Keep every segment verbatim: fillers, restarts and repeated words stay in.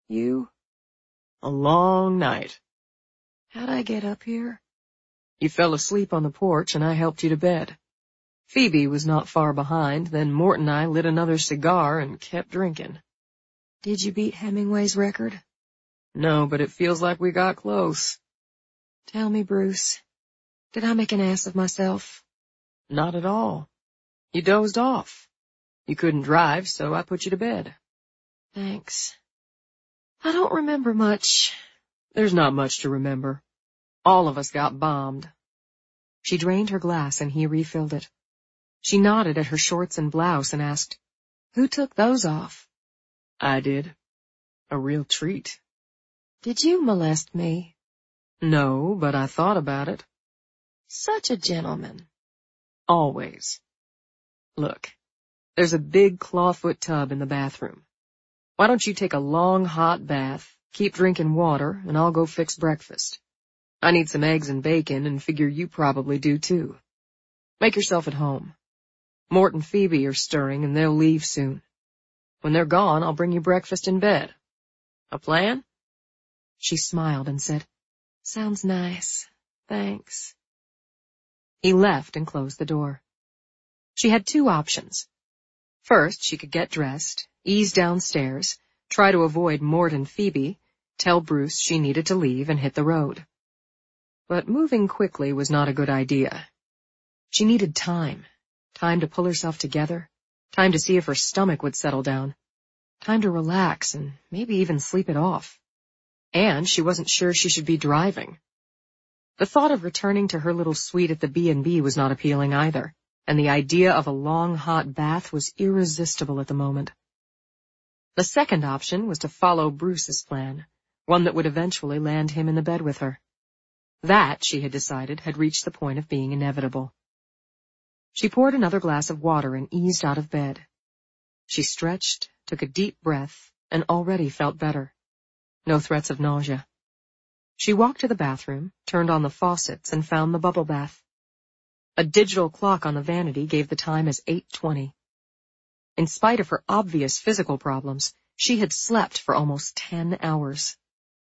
You? A long night. How'd I get up here? You fell asleep on the porch and I helped you to bed. Phoebe was not far behind, then Mort and I lit another cigar and kept drinking. Did you beat Hemingway's record? No, but it feels like we got close. Tell me, Bruce, did I make an ass of myself? Not at all. You dozed off. You couldn't drive, so I put you to bed. Thanks. I don't remember much. There's not much to remember. All of us got bombed. She drained her glass and he refilled it. She nodded at her shorts and blouse and asked, Who took those off? I did. A real treat. Did you molest me? No, but I thought about it. Such a gentleman. Always. Look, there's a big clawfoot tub in the bathroom. Why don't you take a long hot bath, keep drinking water, and I'll go fix breakfast. I need some eggs and bacon and figure you probably do too. Make yourself at home. Mort and Phoebe are stirring and they'll leave soon. When they're gone, I'll bring you breakfast in bed. A plan? She smiled and said, Sounds nice. Thanks. He left and closed the door. She had two options. First, she could get dressed, ease downstairs, try to avoid Mort and Phoebe, tell Bruce she needed to leave and hit the road. But moving quickly was not a good idea. She needed time, time to pull herself together, time to see if her stomach would settle down, time to relax and maybe even sleep it off. And she wasn't sure she should be driving. The thought of returning to her little suite at the B and B was not appealing either, and the idea of a long hot bath was irresistible at the moment. The second option was to follow Bruce's plan, one that would eventually land him in the bed with her. That, she had decided, had reached the point of being inevitable. She poured another glass of water and eased out of bed. She stretched, took a deep breath, and already felt better. No threats of nausea. She walked to the bathroom, turned on the faucets, and found the bubble bath. A digital clock on the vanity gave the time as eight twenty. In spite of her obvious physical problems, she had slept for almost ten hours.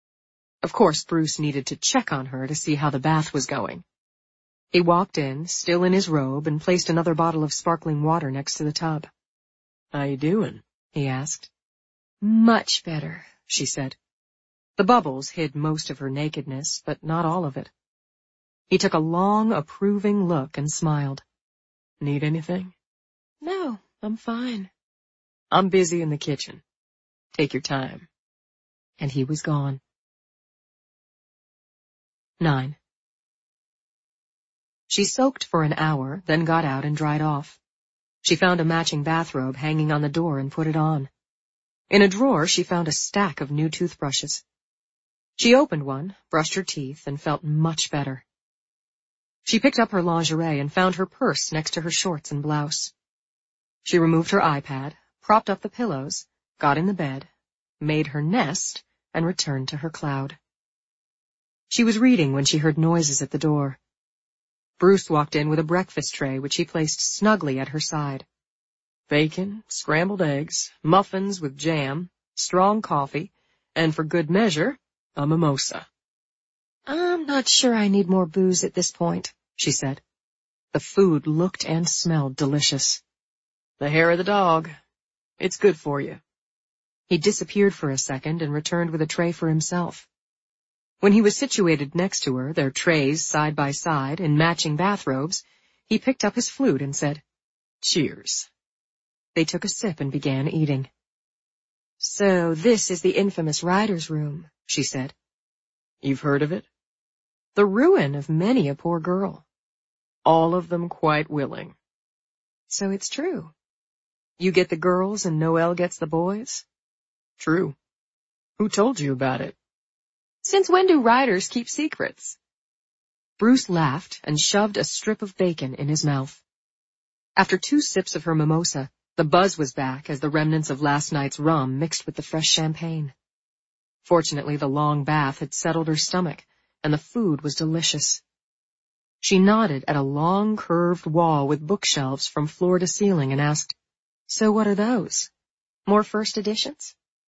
Of course, Bruce needed to check on her to see how the bath was going. He walked in, still in his robe, and placed another bottle of sparkling water next to the tub. "How you doing?" he asked. "Much better," she said. The bubbles hid most of her nakedness, but not all of it. He took a long, approving look and smiled. "Need anything?" "No, I'm fine." "I'm busy in the kitchen. Take your time." And he was gone. Nine. She soaked for an hour, then got out and dried off. She found a matching bathrobe hanging on the door and put it on. In a drawer, she found a stack of new toothbrushes. She opened one, brushed her teeth, and felt much better. She picked up her lingerie and found her purse next to her shorts and blouse. She removed her iPad, propped up the pillows, got in the bed, made her nest, and returned to her cloud. She was reading when she heard noises at the door. Bruce walked in with a breakfast tray which he placed snugly at her side. Bacon, scrambled eggs, muffins with jam, strong coffee, and for good measure, a mimosa. "I'm not sure I need more booze at this point," she said. The food looked and smelled delicious. "The hair of the dog. It's good for you." He disappeared for a second and returned with a tray for himself. When he was situated next to her, their trays side by side, in matching bathrobes, he picked up his flute and said, "Cheers." They took a sip and began eating. "So this is the infamous writer's room," she said. "You've heard of it?" "The ruin of many a poor girl." "All of them quite willing." "So it's true. You get the girls and Noel gets the boys?" "True. Who told you about it?" "Since when do writers keep secrets?" Bruce laughed and shoved a strip of bacon in his mouth. After two sips of her mimosa, the buzz was back as the remnants of last night's rum mixed with the fresh champagne. Fortunately, the long bath had settled her stomach, and the food was delicious. She nodded at a long, curved wall with bookshelves from floor to ceiling and asked, "So what are those? More first editions?"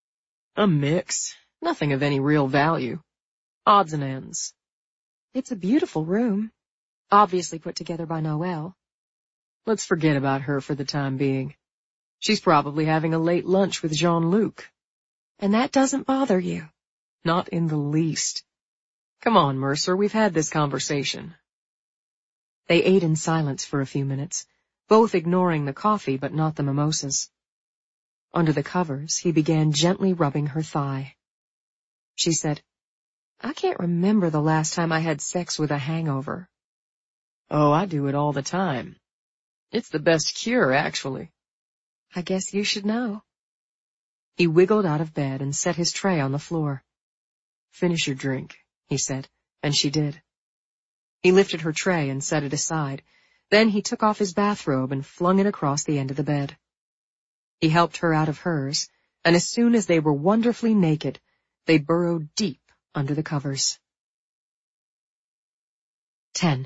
A mix. Nothing of any real value. Odds and ends. It's a beautiful room. Obviously put together by Noelle. Let's forget about her for the time being. She's probably having a late lunch with Jean-Luc. And that doesn't bother you? Not in the least. Come on, Mercer, we've had this conversation. They ate in silence for a few minutes, both ignoring the coffee but not the mimosas. Under the covers, he began gently rubbing her thigh. She said, I can't remember the last time I had sex with a hangover. Oh, I do it all the time. It's the best cure, actually. I guess you should know. He wiggled out of bed and set his tray on the floor. Finish your drink, he said, and she did. He lifted her tray and set it aside. Then he took off his bathrobe and flung it across the end of the bed. He helped her out of hers, and as soon as they were wonderfully naked, they burrowed deep under the covers. ten.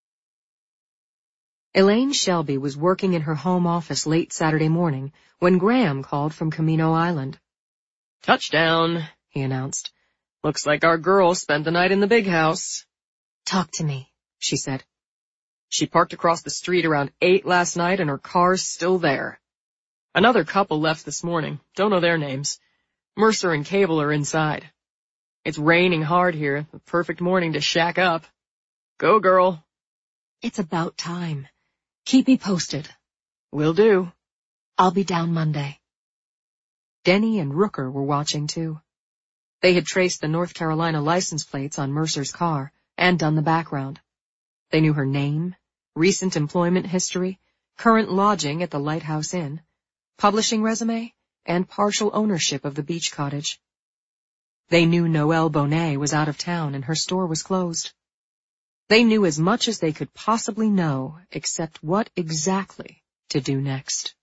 Elaine Shelby was working in her home office late Saturday morning when Graham called from Camino Island. Touchdown, he announced. Looks like our girl spent the night in the big house. Talk to me, she said. She parked across the street around eight last night and her car's still there. Another couple left this morning. Don't know their names. Mercer and Cable are inside. It's raining hard here. The perfect morning to shack up. Go, girl. It's about time. Keep me posted. Will do. I'll be down Monday. Denny and Rooker were watching too. They had traced the North Carolina license plates on Mercer's car and done the background. They knew her name, recent employment history, current lodging at the Lighthouse Inn, publishing resume, and partial ownership of the beach cottage. They knew Noelle Bonet was out of town and her store was closed. They knew as much as they could possibly know, except what exactly to do next.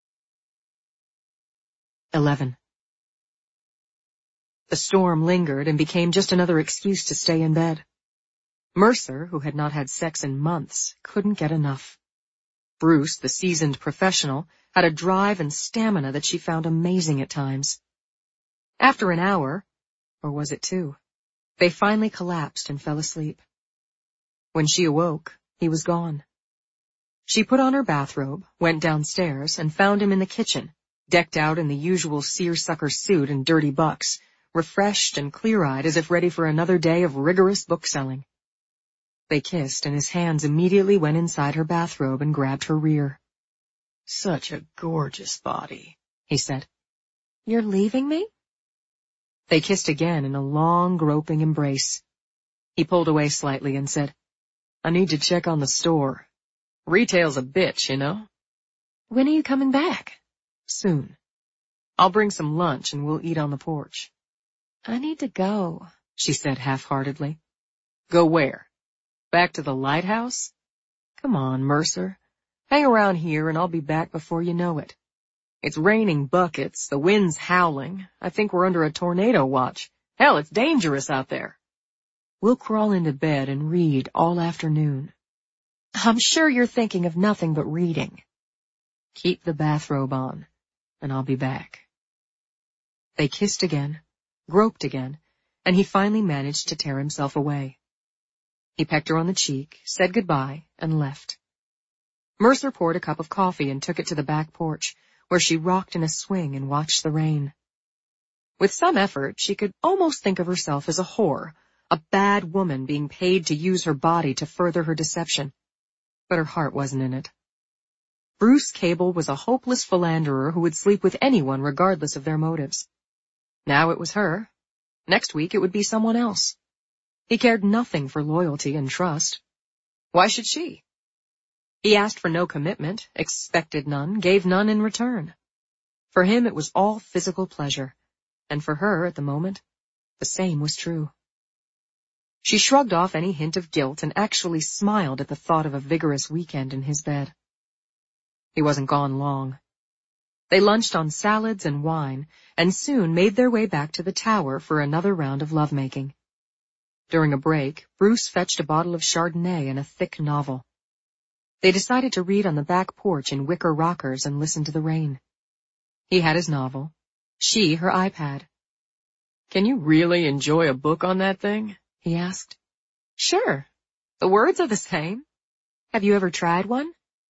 eleven. The storm lingered and became just another excuse to stay in bed. Mercer, who had not had sex in months, couldn't get enough. Bruce, the seasoned professional, had a drive and stamina that she found amazing at times. After an hour, or was it two, they finally collapsed and fell asleep. When she awoke, he was gone. She put on her bathrobe, went downstairs, and found him in the kitchen, decked out in the usual seersucker suit and dirty bucks, refreshed and clear-eyed as if ready for another day of rigorous bookselling. They kissed, and his hands immediately went inside her bathrobe and grabbed her rear. Such a gorgeous body, he said. You're leaving me? They kissed again in a long, groping embrace. He pulled away slightly and said, I need to check on the store. Retail's a bitch, you know. When are you coming back? Soon. I'll bring some lunch and we'll eat on the porch. I need to go, she said half-heartedly. Go where? Back to the lighthouse? Come on, Mercer. Hang around here and I'll be back before you know it. It's raining buckets, the wind's howling. I think we're under a tornado watch. Hell, it's dangerous out there. We'll crawl into bed and read all afternoon. I'm sure you're thinking of nothing but reading. Keep the bathrobe on, and I'll be back. They kissed again, groped again, and he finally managed to tear himself away. He pecked her on the cheek, said goodbye, and left. Mercer poured a cup of coffee and took it to the back porch, where she rocked in a swing and watched the rain. With some effort, she could almost think of herself as a whore, a bad woman being paid to use her body to further her deception. But her heart wasn't in it. Bruce Cable was a hopeless philanderer who would sleep with anyone regardless of their motives. Now it was her. Next week it would be someone else. He cared nothing for loyalty and trust. Why should she? He asked for no commitment, expected none, gave none in return. For him it was all physical pleasure, and for her, at the moment, the same was true. She shrugged off any hint of guilt and actually smiled at the thought of a vigorous weekend in his bed. He wasn't gone long. They lunched on salads and wine, and soon made their way back to the tower for another round of lovemaking. During a break, Bruce fetched a bottle of Chardonnay and a thick novel. They decided to read on the back porch in wicker rockers and listen to the rain. He had his novel, she her iPad, Can you really enjoy a book on that thing? He asked. Sure. The words are the same. Have you ever tried one?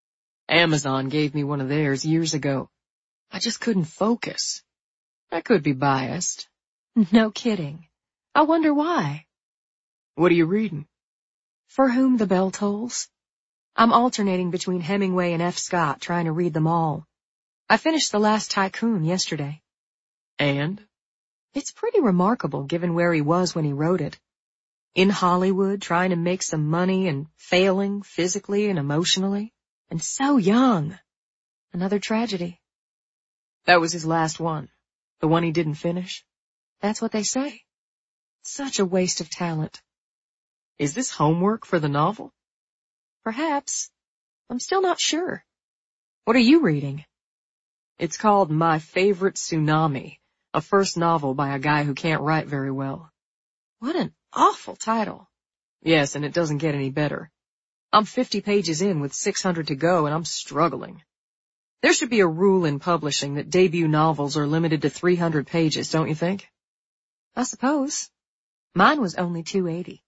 Amazon gave me one of theirs years ago. I just couldn't focus. I could be biased. No kidding. I wonder why. What are you reading? For Whom the Bell Tolls. I'm alternating between Hemingway and F. Scott, trying to read them all. I finished The Last Tycoon yesterday. And? It's pretty remarkable given where he was when he wrote it. In Hollywood, trying to make some money and failing physically and emotionally. And so young. Another tragedy. That was his last one. The one he didn't finish? That's what they say. Such a waste of talent. Is this homework for the novel? Perhaps. I'm still not sure. What are you reading? It's called My Favorite Tsunami, a first novel by a guy who can't write very well. What an awful title. Yes, and it doesn't get any better. I'm fifty pages in with six hundred to go, and I'm struggling. There should be a rule in publishing that debut novels are limited to three hundred pages, don't you think? I suppose. Mine was only two eighty.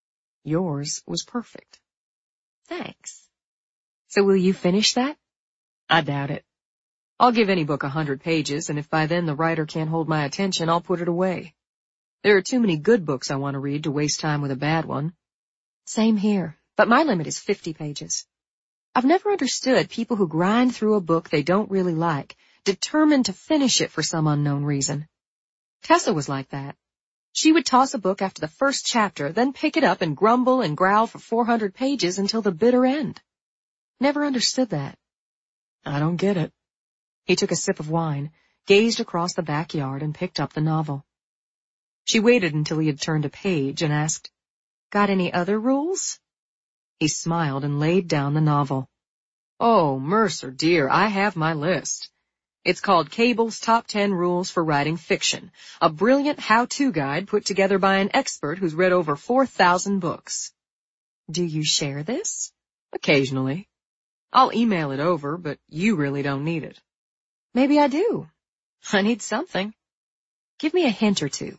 Yours was perfect. Thanks. So will you finish that? I doubt it. I'll give any book a hundred pages, and if by then the writer can't hold my attention, I'll put it away. There are too many good books I want to read to waste time with a bad one. Same here, but my limit is fifty pages. I've never understood people who grind through a book they don't really like, determined to finish it for some unknown reason. Tessa was like that. She would toss a book after the first chapter, then pick it up and grumble and growl for four hundred pages until the bitter end. Never understood that. I don't get it. He took a sip of wine, gazed across the backyard, and picked up the novel. She waited until he had turned a page and asked, "Got any other rules?" He smiled and laid down the novel. Oh, Mercer, dear, I have my list. It's called Cable's Top Ten Rules for Writing Fiction, a brilliant how-to guide put together by an expert who's read over four thousand books. Do you share this? Occasionally. I'll email it over, but you really don't need it. Maybe I do. I need something. Give me a hint or two.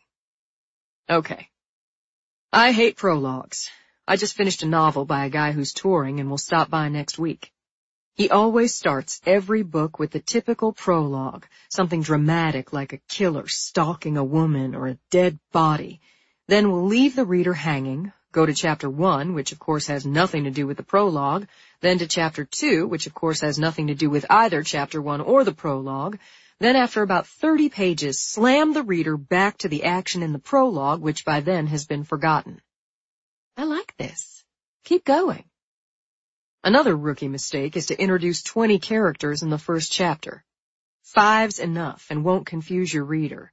Okay. I hate prologues. I just finished a novel by a guy who's touring and will stop by next week. He always starts every book with the typical prologue, something dramatic like a killer stalking a woman or a dead body. Then we'll leave the reader hanging, go to chapter one, which of course has nothing to do with the prologue, then to chapter two, which of course has nothing to do with either chapter one or the prologue, then after about thirty pages, slam the reader back to the action in the prologue, which by then has been forgotten. I like this. Keep going. Another rookie mistake is to introduce twenty characters in the first chapter. Five's enough and won't confuse your reader.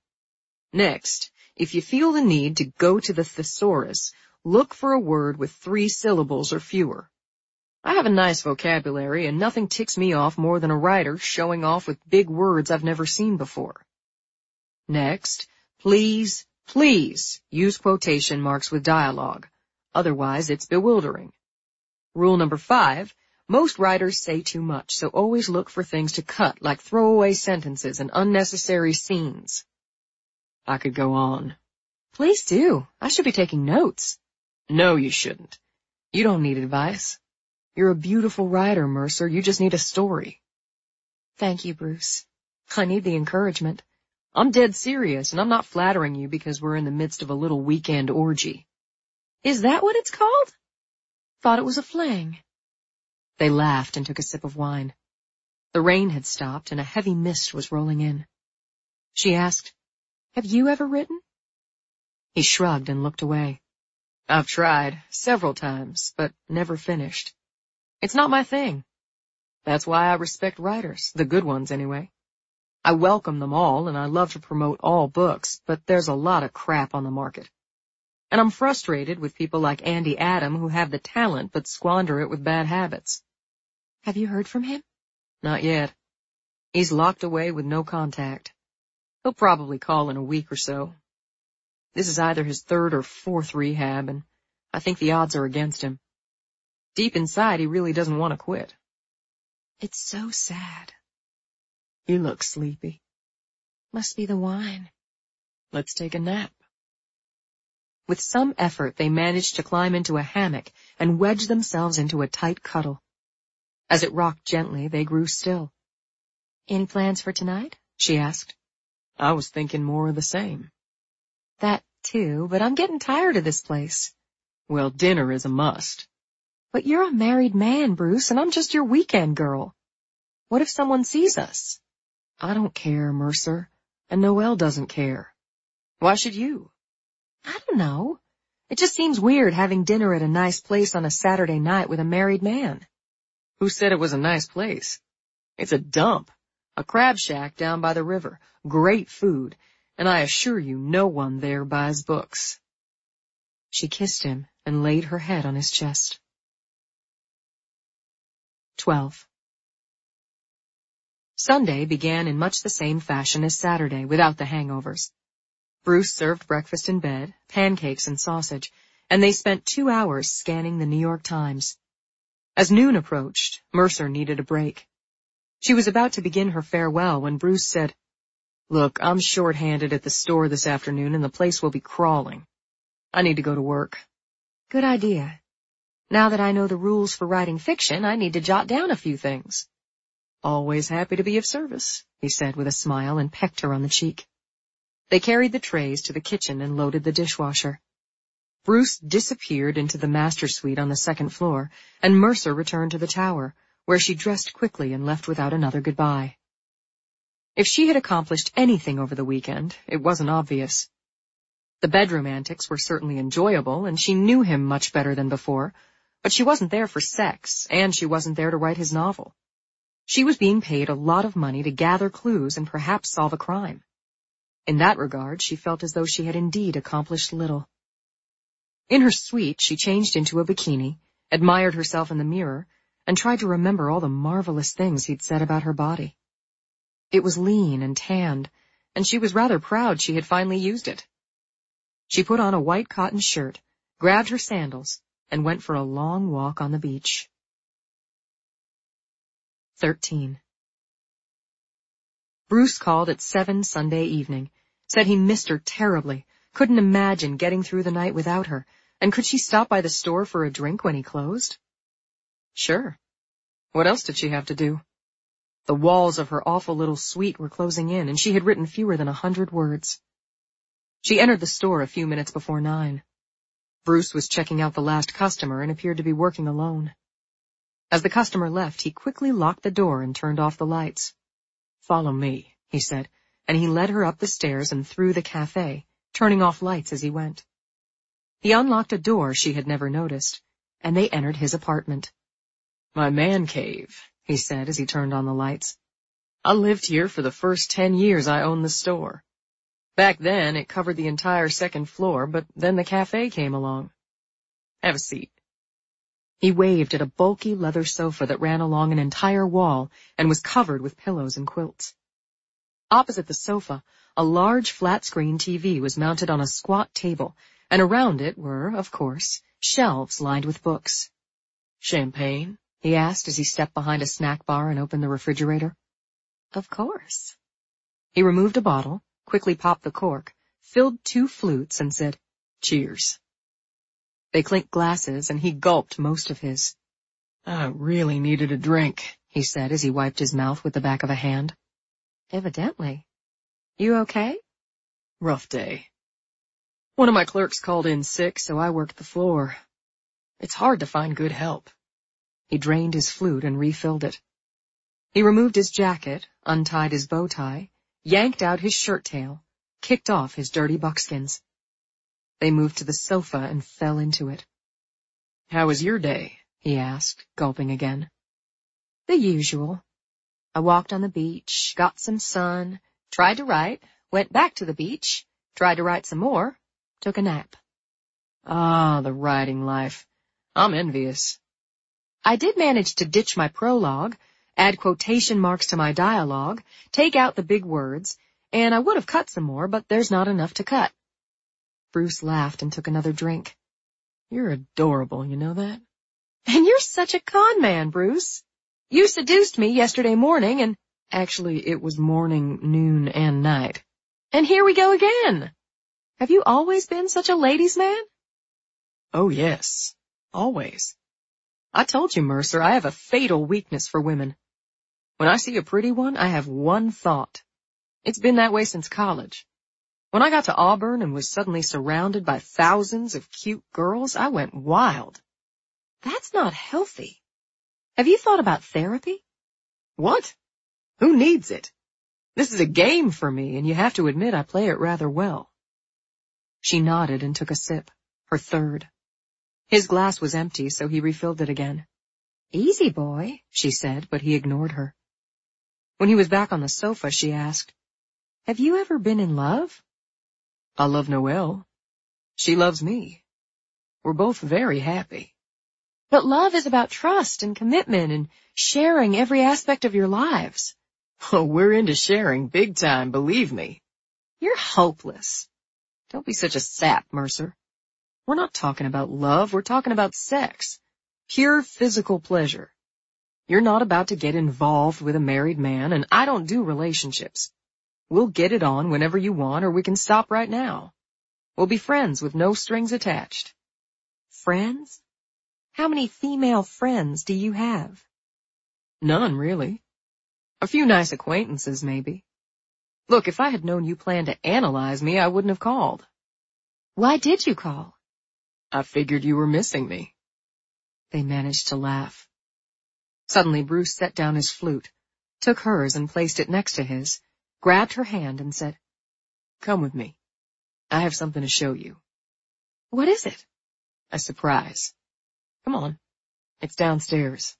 Next, if you feel the need to go to the thesaurus, look for a word with three syllables or fewer. I have a nice vocabulary, and nothing ticks me off more than a writer showing off with big words I've never seen before. Next, please, please use quotation marks with dialogue. Otherwise, it's bewildering. Rule number five, most writers say too much, so always look for things to cut, like throwaway sentences and unnecessary scenes. I could go on. Please do. I should be taking notes. No, you shouldn't. You don't need advice. You're a beautiful writer, Mercer. You just need a story. Thank you, Bruce. I need the encouragement. I'm dead serious, and I'm not flattering you because we're in the midst of a little weekend orgy. Is that what it's called? Thought it was a fling. They laughed and took a sip of wine. The rain had stopped and a heavy mist was rolling in. She asked, "Have you ever written?" He shrugged and looked away. "I've tried, several times, but never finished. It's not my thing. That's why I respect writers, the good ones anyway. I welcome them all and I love to promote all books, but there's a lot of crap on the market. And I'm frustrated with people like Andy Adam who have the talent but squander it with bad habits." Have you heard from him? Not yet. He's locked away with no contact. He'll probably call in a week or so. This is either his third or fourth rehab, and I think the odds are against him. Deep inside, he really doesn't want to quit. It's so sad. You look sleepy. Must be the wine. Let's take a nap. With some effort, they managed to climb into a hammock and wedge themselves into a tight cuddle. As it rocked gently, they grew still. Any plans for tonight? She asked. I was thinking more of the same. That too, but I'm getting tired of this place. Well, dinner is a must. But you're a married man, Bruce, and I'm just your weekend girl. What if someone sees us? I don't care, Mercer, and Noelle doesn't care. Why should you? I don't know. It just seems weird having dinner at a nice place on a Saturday night with a married man. Who said it was a nice place? It's a dump, a crab shack down by the river, great food, and I assure you no one there buys books. She kissed him and laid her head on his chest. Twelve. Sunday began in much the same fashion as Saturday, without the hangovers. Bruce served breakfast in bed, pancakes and sausage, and they spent two hours scanning the New York Times. As noon approached, Mercer needed a break. She was about to begin her farewell when Bruce said, Look, I'm short-handed at the store this afternoon and the place will be crawling. I need to go to work. Good idea. Now that I know the rules for writing fiction, I need to jot down a few things. Always happy to be of service, he said with a smile and pecked her on the cheek. They carried the trays to the kitchen and loaded the dishwasher. Bruce disappeared into the master suite on the second floor, and Mercer returned to the tower, where she dressed quickly and left without another goodbye. If she had accomplished anything over the weekend, it wasn't obvious. The bedroom antics were certainly enjoyable, and she knew him much better than before, but she wasn't there for sex, and she wasn't there to write his novel. She was being paid a lot of money to gather clues and perhaps solve a crime. In that regard, she felt as though she had indeed accomplished little. In her suite, she changed into a bikini, admired herself in the mirror, and tried to remember all the marvelous things he'd said about her body. It was lean and tanned, and she was rather proud she had finally used it. She put on a white cotton shirt, grabbed her sandals, and went for a long walk on the beach. Thirteen. Bruce called at seven Sunday evening, said he missed her terribly, couldn't imagine getting through the night without her, and could she stop by the store for a drink when he closed? Sure. What else did she have to do? The walls of her awful little suite were closing in, and she had written fewer than a hundred words. She entered the store a few minutes before nine. Bruce was checking out the last customer and appeared to be working alone. As the customer left, he quickly locked the door and turned off the lights. Follow me, he said, and he led her up the stairs and through the cafe, turning off lights as he went. He unlocked a door she had never noticed, and they entered his apartment. My man cave, he said as he turned on the lights. I lived here for the first ten years I owned the store. Back then, it covered the entire second floor, but then the cafe came along. Have a seat. He waved at a bulky leather sofa that ran along an entire wall and was covered with pillows and quilts. Opposite the sofa, a large flat-screen T V was mounted on a squat table, and around it were, of course, shelves lined with books. Champagne? He asked as he stepped behind a snack bar and opened the refrigerator. Of course. He removed a bottle, quickly popped the cork, filled two flutes, and said, Cheers. They clinked glasses, and he gulped most of his. I really needed a drink, he said as he wiped his mouth with the back of a hand. Evidently. You okay? Rough day. One of my clerks called in sick, so I worked the floor. It's hard to find good help. He drained his flute and refilled it. He removed his jacket, untied his bow tie, yanked out his shirt tail, kicked off his dirty buckskins. They moved to the sofa and fell into it. How was your day? He asked, gulping again. The usual. I walked on the beach, got some sun, tried to write, went back to the beach, tried to write some more, took a nap. Ah, the writing life. I'm envious. I did manage to ditch my prologue, add quotation marks to my dialogue, take out the big words, and I would have cut some more, but there's not enough to cut. Bruce laughed and took another drink. You're adorable, you know that? And you're such a con man, Bruce. You seduced me yesterday morning and... Actually, it was morning, noon, and night. And here we go again. Have you always been such a ladies' man? Oh, yes. Always. I told you, Mercer, I have a fatal weakness for women. When I see a pretty one, I have one thought. It's been that way since college. When I got to Auburn and was suddenly surrounded by thousands of cute girls, I went wild. That's not healthy. Have you thought about therapy? What? Who needs it? This is a game for me, and you have to admit I play it rather well. She nodded and took a sip, her third. His glass was empty, so he refilled it again. Easy, boy, she said, but he ignored her. When he was back on the sofa, she asked, Have you ever been in love? I love Noelle. She loves me. We're both very happy. But love is about trust and commitment and sharing every aspect of your lives. Oh, we're into sharing big time, believe me. You're hopeless. Don't be such a sap, Mercer. We're not talking about love, we're talking about sex. Pure physical pleasure. You're not about to get involved with a married man, and I don't do relationships. We'll get it on whenever you want, or we can stop right now. We'll be friends with no strings attached. Friends? How many female friends do you have? None, really. A few nice acquaintances, maybe. Look, if I had known you planned to analyze me, I wouldn't have called. Why did you call? I figured you were missing me. They managed to laugh. Suddenly, Bruce set down his flute, took hers and placed it next to his, grabbed her hand and said, Come with me. I have something to show you. What is it? A surprise. Come on. It's downstairs.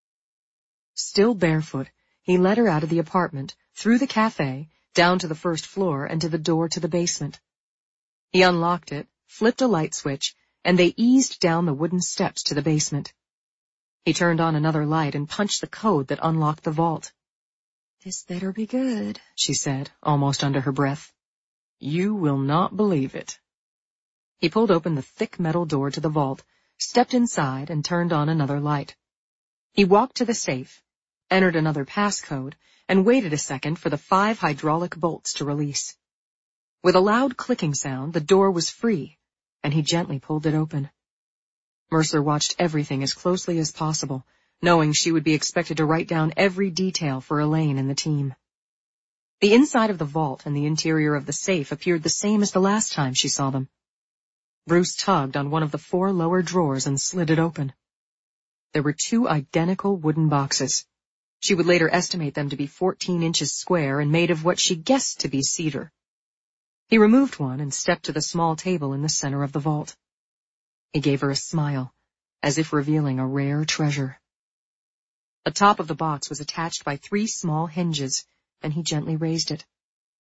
Still barefoot, he led her out of the apartment, through the cafe, down to the first floor and to the door to the basement. He unlocked it, flipped a light switch, and they eased down the wooden steps to the basement. He turned on another light and punched the code that unlocked the vault. This better be good, she said, almost under her breath. You will not believe it. He pulled open the thick metal door to the vault, stepped inside, and turned on another light. He walked to the safe, entered another passcode, and waited a second for the five hydraulic bolts to release. With a loud clicking sound, the door was free, and he gently pulled it open. Mercer watched everything as closely as possible, knowing she would be expected to write down every detail for Elaine and the team. The inside of the vault and the interior of the safe appeared the same as the last time she saw them. Bruce tugged on one of the four lower drawers and slid it open. There were two identical wooden boxes. She would later estimate them to be fourteen inches square and made of what she guessed to be cedar. He removed one and stepped to the small table in the center of the vault. He gave her a smile, as if revealing a rare treasure. The top of the box was attached by three small hinges, and he gently raised it.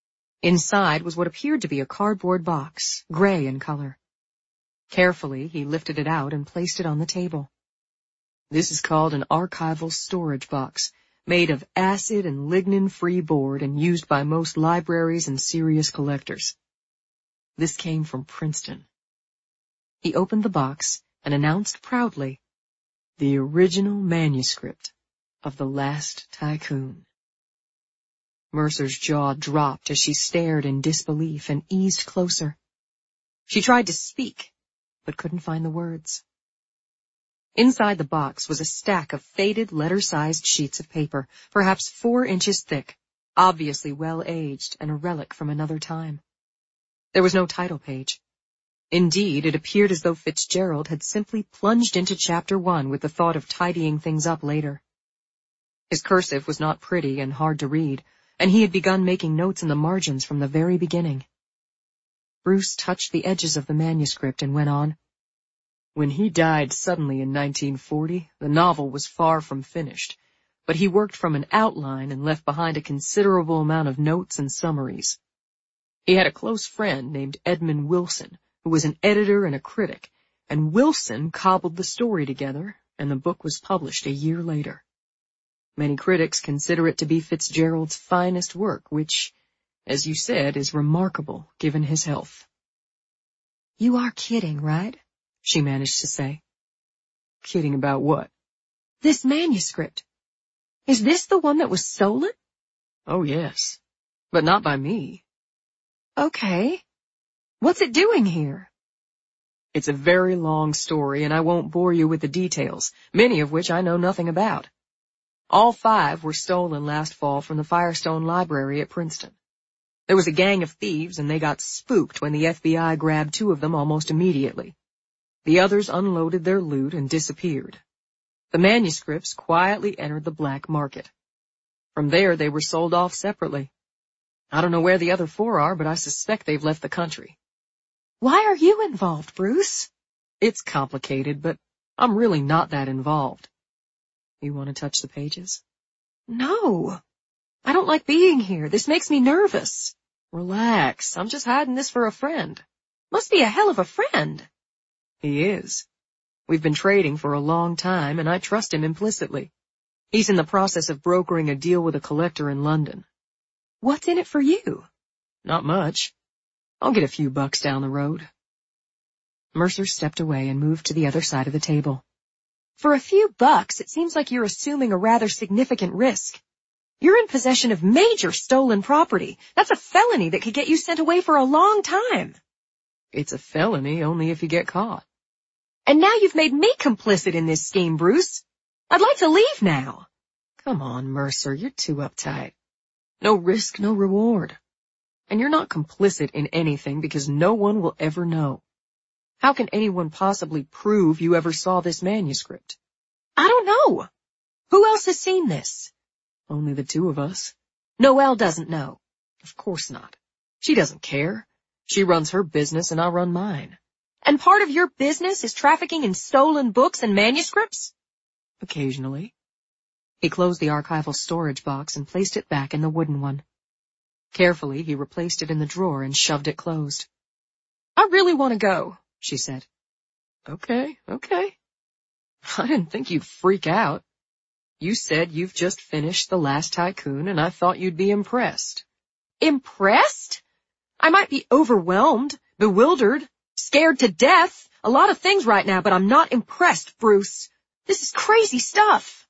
Inside was what appeared to be a cardboard box, gray in color. Carefully, he lifted it out and placed it on the table. This is called an archival storage box, made of acid and lignin-free board and used by most libraries and serious collectors. This came from Princeton. He opened the box and announced proudly, The original manuscript of The Last Tycoon. Mercer's jaw dropped as she stared in disbelief and eased closer. She tried to speak, but couldn't find the words. Inside the box was a stack of faded letter-sized sheets of paper, perhaps four inches thick, obviously well-aged and a relic from another time. There was no title page. Indeed, it appeared as though Fitzgerald had simply plunged into chapter one with the thought of tidying things up later. His cursive was not pretty and hard to read, and he had begun making notes in the margins from the very beginning. Bruce touched the edges of the manuscript and went on. When he died suddenly in nineteen forty, the novel was far from finished, but he worked from an outline and left behind a considerable amount of notes and summaries. He had a close friend named Edmund Wilson, who was an editor and a critic, and Wilson cobbled the story together, and the book was published a year later. Many critics consider it to be Fitzgerald's finest work, which, as you said, is remarkable given his health. You are kidding, right? She managed to say. Kidding about what? This manuscript. Is this the one that was stolen? Oh, yes, but not by me. Okay. What's it doing here? It's a very long story, and I won't bore you with the details, many of which I know nothing about. All five were stolen last fall from the Firestone Library at Princeton. There was a gang of thieves, and they got spooked when the F B I grabbed two of them almost immediately. The others unloaded their loot and disappeared. The manuscripts quietly entered the black market. From there, they were sold off separately. I don't know where the other four are, but I suspect they've left the country. Why are you involved, Bruce? It's complicated, but I'm really not that involved. You want to touch the pages? No. I don't like being here. This makes me nervous. Relax. I'm just hiding this for a friend. Must be a hell of a friend. He is. We've been trading for a long time, and I trust him implicitly. He's in the process of brokering a deal with a collector in London. What's in it for you? Not much. I'll get a few bucks down the road. Mercer stepped away and moved to the other side of the table. For a few bucks, it seems like you're assuming a rather significant risk. You're in possession of major stolen property. That's a felony that could get you sent away for a long time. It's a felony only if you get caught. And now you've made me complicit in this scheme, Bruce. I'd like to leave now. Come on, Mercer, you're too uptight. No risk, no reward. And you're not complicit in anything because no one will ever know. How can anyone possibly prove you ever saw this manuscript? I don't know. Who else has seen this? Only the two of us. Noelle doesn't know. Of course not. She doesn't care. She runs her business and I run mine. And part of your business is trafficking in stolen books and manuscripts? Occasionally. He closed the archival storage box and placed it back in the wooden one. Carefully, he replaced it in the drawer and shoved it closed. I really want to go, she said. Okay, okay. I didn't think you'd freak out. You said you've just finished The Last Tycoon, and I thought you'd be impressed. Impressed? I might be overwhelmed, bewildered, scared to death, a lot of things right now, but I'm not impressed, Bruce. This is crazy stuff.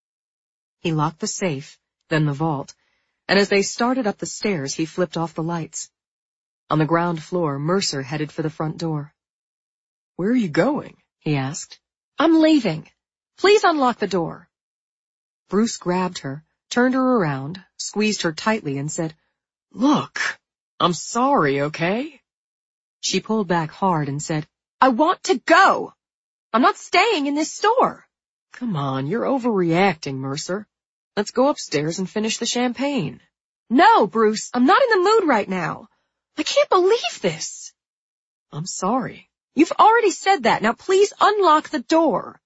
He locked the safe, then the vault, and as they started up the stairs, he flipped off the lights. On the ground floor, Mercer headed for the front door. Where are you going? He asked. I'm leaving. Please unlock the door. Bruce grabbed her, turned her around, squeezed her tightly, and said, Look, I'm sorry, okay? She pulled back hard and said, I want to go. I'm not staying in this store. Come on, you're overreacting, Mercer. Let's go upstairs and finish the champagne. No, Bruce, I'm not in the mood right now. I can't believe this. I'm sorry. You've already said that. Now please unlock the door.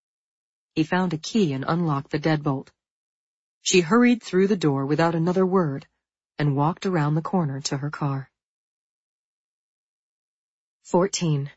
He found a key and unlocked the deadbolt. She hurried through the door without another word and walked around the corner to her car. Fourteen.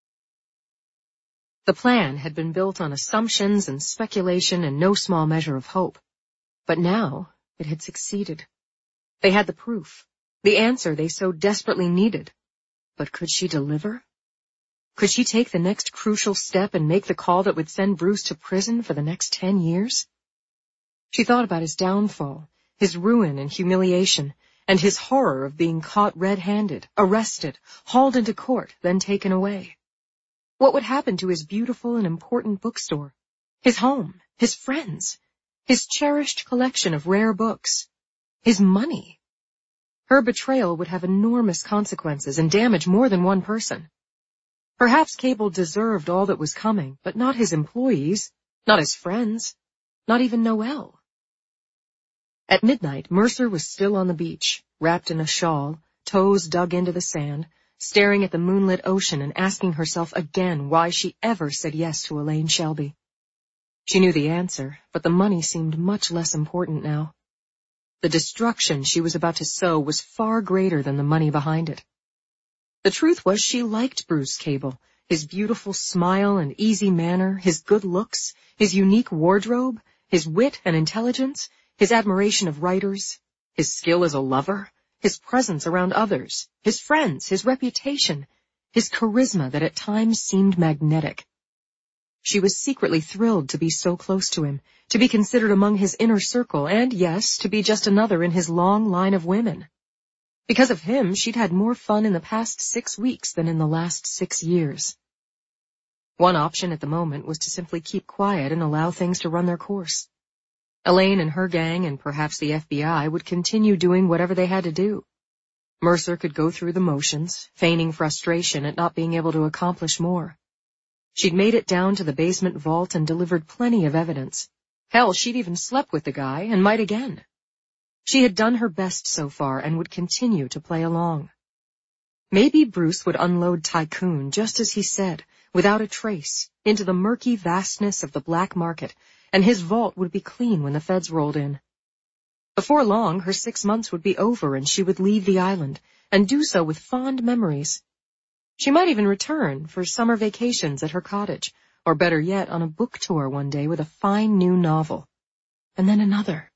The plan had been built on assumptions and speculation and no small measure of hope. But now it had succeeded. They had the proof, the answer they so desperately needed. But could she deliver? Could she take the next crucial step and make the call that would send Bruce to prison for the next ten years? She thought about his downfall, his ruin and humiliation, and his horror of being caught red-handed, arrested, hauled into court, then taken away. What would happen to his beautiful and important bookstore, his home, his friends, his cherished collection of rare books, his money? Her betrayal would have enormous consequences and damage more than one person. Perhaps Cable deserved all that was coming, but not his employees, not his friends, not even Noelle. At midnight, Mercer was still on the beach, wrapped in a shawl, toes dug into the sand, staring at the moonlit ocean and asking herself again why she ever said yes to Elaine Shelby. She knew the answer, but the money seemed much less important now. The destruction she was about to sow was far greater than the money behind it. The truth was she liked Bruce Cable, his beautiful smile and easy manner, his good looks, his unique wardrobe, his wit and intelligence, his admiration of writers, his skill as a lover, his presence around others, his friends, his reputation, his charisma that at times seemed magnetic. She was secretly thrilled to be so close to him, to be considered among his inner circle, and yes, to be just another in his long line of women. Because of him, she'd had more fun in the past six weeks than in the last six years. One option at the moment was to simply keep quiet and allow things to run their course. Elaine and her gang, and perhaps the F B I, would continue doing whatever they had to do. Mercer could go through the motions, feigning frustration at not being able to accomplish more. She'd made it down to the basement vault and delivered plenty of evidence. Hell, she'd even slept with the guy, and might again. She had done her best so far and would continue to play along. Maybe Bruce would unload Tycoon, just as he said, without a trace, into the murky vastness of the black market, and his vault would be clean when the feds rolled in. Before long, her six months would be over and she would leave the island, and do so with fond memories. She might even return for summer vacations at her cottage, or better yet, on a book tour one day with a fine new novel. And then another.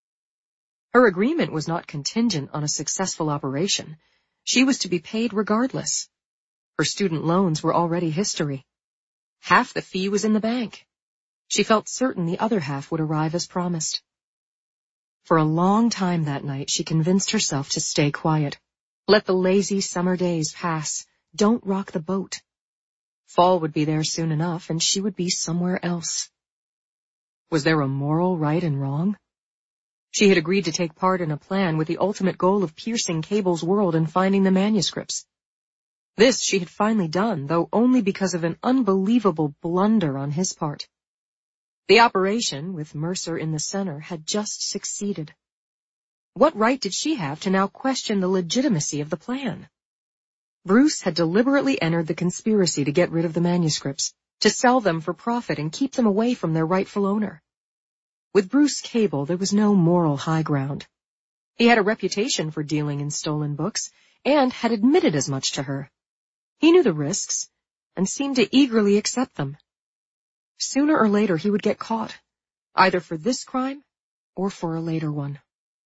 Her agreement was not contingent on a successful operation. She was to be paid regardless. Her student loans were already history. Half the fee was in the bank. She felt certain the other half would arrive as promised. For a long time that night, she convinced herself to stay quiet. Let the lazy summer days pass. Don't rock the boat. Fall would be there soon enough, and she would be somewhere else. Was there a moral right and wrong? She had agreed to take part in a plan with the ultimate goal of piercing Cable's world and finding the manuscripts. This she had finally done, though only because of an unbelievable blunder on his part. The operation, with Mercer in the center, had just succeeded. What right did she have to now question the legitimacy of the plan? Bruce had deliberately entered the conspiracy to get rid of the manuscripts, to sell them for profit and keep them away from their rightful owner. With Bruce Cable, there was no moral high ground. He had a reputation for dealing in stolen books, and had admitted as much to her. He knew the risks, and seemed to eagerly accept them. Sooner or later he would get caught, either for this crime or for a later one.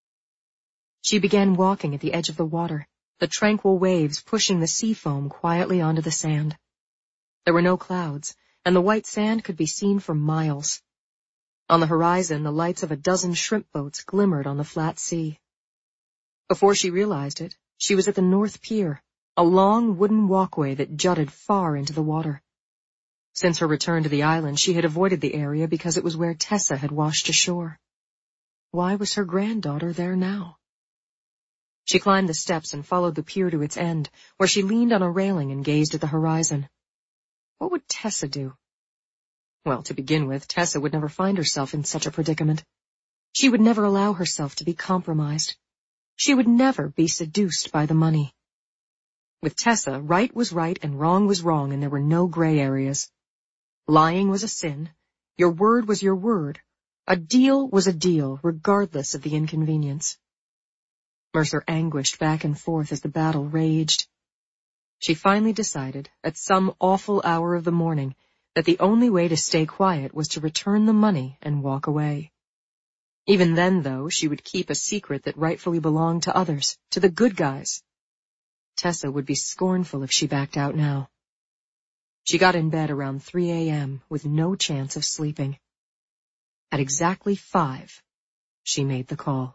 She began walking at the edge of the water, the tranquil waves pushing the sea foam quietly onto the sand. There were no clouds, and the white sand could be seen for miles. On the horizon, the lights of a dozen shrimp boats glimmered on the flat sea. Before she realized it, she was at the North Pier, a long wooden walkway that jutted far into the water. Since her return to the island, she had avoided the area because it was where Tessa had washed ashore. Why was her granddaughter there now? She climbed the steps and followed the pier to its end, where she leaned on a railing and gazed at the horizon. What would Tessa do? Well, to begin with, Tessa would never find herself in such a predicament. She would never allow herself to be compromised. She would never be seduced by the money. With Tessa, right was right and wrong was wrong, and there were no gray areas. Lying was a sin. Your word was your word. A deal was a deal, regardless of the inconvenience. Mercer anguished back and forth as the battle raged. She finally decided, at some awful hour of the morning, that the only way to stay quiet was to return the money and walk away. Even then, though, she would keep a secret that rightfully belonged to others, to the good guys. Tessa would be scornful if she backed out now. She got in bed around three a m with no chance of sleeping. At exactly five, she made the call.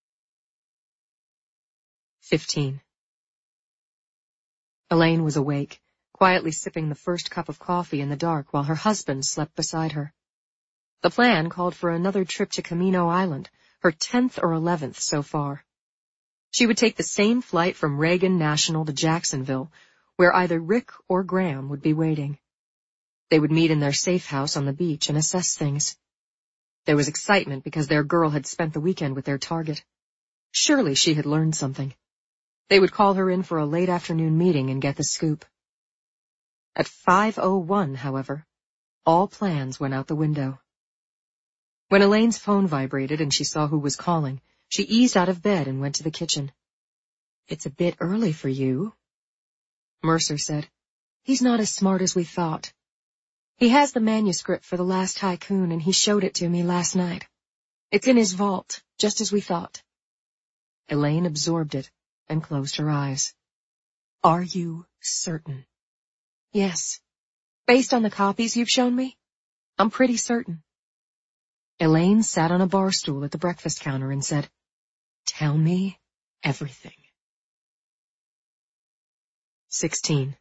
Fifteen. Elaine was awake, quietly sipping the first cup of coffee in the dark while her husband slept beside her. The plan called for another trip to Camino Island, her tenth or eleventh so far. She would take the same flight from Reagan National to Jacksonville, where either Rick or Graham would be waiting. They would meet in their safe house on the beach and assess things. There was excitement because their girl had spent the weekend with their target. Surely she had learned something. They would call her in for a late afternoon meeting and get the scoop. At five oh one, however, all plans went out the window. When Elaine's phone vibrated and she saw who was calling, she eased out of bed and went to the kitchen. "It's a bit early for you," Mercer said. "He's not as smart as we thought. He has the manuscript for the last Tycoon, and he showed it to me last night. It's in his vault, just as we thought." Elaine absorbed it and closed her eyes. "Are you certain?" "Yes. Based on the copies you've shown me, I'm pretty certain." Elaine sat on a bar stool at the breakfast counter and said, "Tell me everything." Sixteen.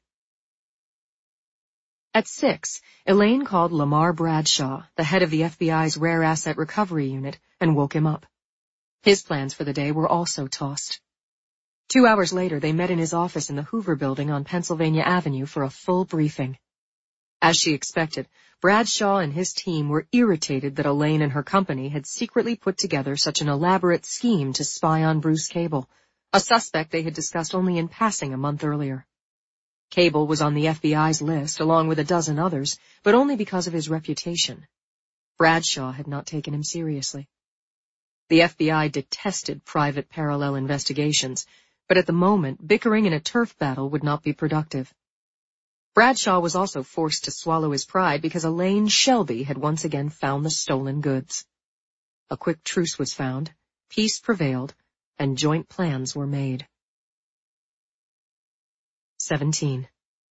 At six, Elaine called Lamar Bradshaw, the head of the F B I's Rare Asset Recovery Unit, and woke him up. His plans for the day were also tossed. Two hours later, they met in his office in the Hoover Building on Pennsylvania Avenue for a full briefing. As she expected, Bradshaw and his team were irritated that Elaine and her company had secretly put together such an elaborate scheme to spy on Bruce Cable, a suspect they had discussed only in passing a month earlier. Cable was on the F B I's list, along with a dozen others, but only because of his reputation. Bradshaw had not taken him seriously. The F B I detested private parallel investigations, but at the moment, bickering in a turf battle would not be productive. Bradshaw was also forced to swallow his pride because Elaine Shelby had once again found the stolen goods. A quick truce was found, peace prevailed, and joint plans were made. Seventeen.